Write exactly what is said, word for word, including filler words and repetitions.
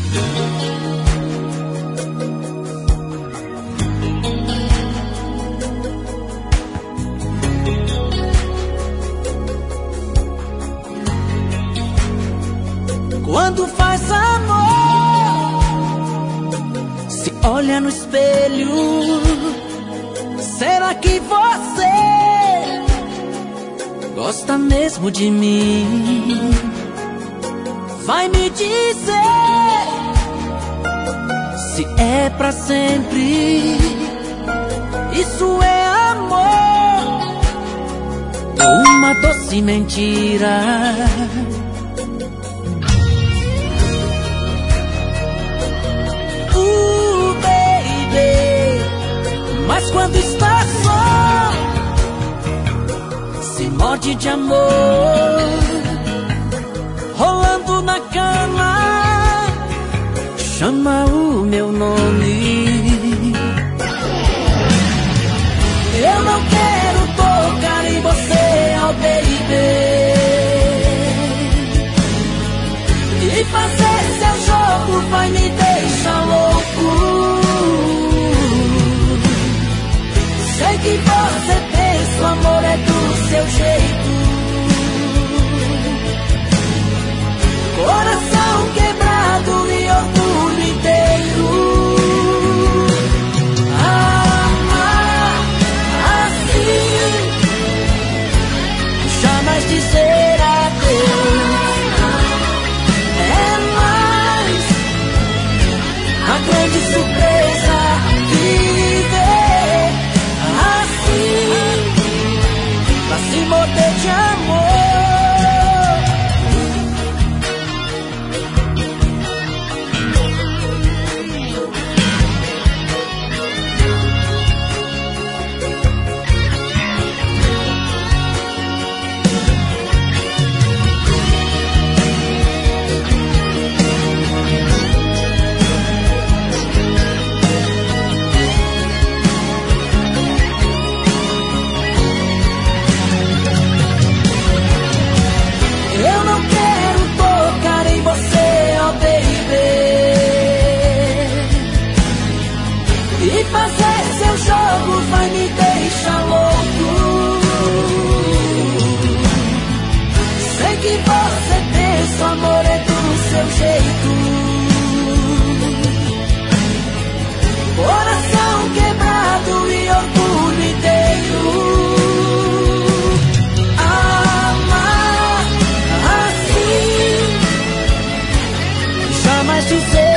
Quando faz amor, se olha no espelho, será que você gosta mesmo de mim? Vai me dizer se é pra sempre. Isso é amor ou uma doce mentira? Mas quando está só, se morde de amor, rolando na cama, chama o meu nome. Eu não quero tocar em você, oh baby, e fazer seu jogo vai me deixar louco. Sei que você pensa, o amor é do seu jeito. Coração quebrado e orgulho inteiro. Amar assim, jamais dizer adeus, é mais a grande surpresa. Viver pra se morder de amor. E fazer seu jogo vai me deixar louco. Sei que você pensa, o amor é do seu jeito. Coração quebrado e orgulho inteiro. Amar assim, jamais dizer